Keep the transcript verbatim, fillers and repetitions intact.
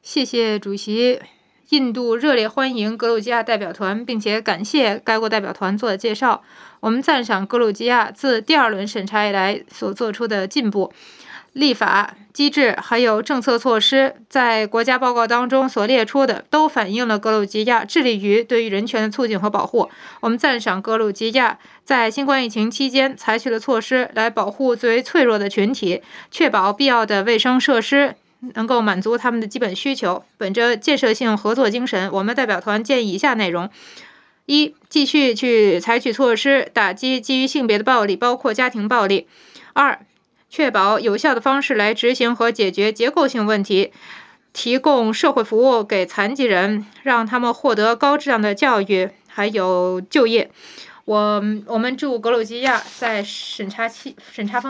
谢谢主席。印度热烈欢迎格鲁吉亚代表团，并且感谢该国代表团做的介绍。我们赞赏格鲁吉亚自第二轮审查以来所做出的进步。立法机制还有政策措施，在国家报告当中所列出的，都反映了格鲁吉亚致力于对于人权的促进和保护。我们赞赏格鲁吉亚在新冠疫情期间采取的措施，来保护最为脆弱的群体，确保必要的卫生设施能够满足他们的基本需求。本着建设性合作精神，我们代表团建议以下内容：一、继续去采取措施打击基于性别的暴力，包括家庭暴力；二、确保有效的方式来执行和解决结构性问题，提供社会服务给残疾人，让他们获得高质量的教育还有就业。我我们祝格鲁吉亚在审查期审查方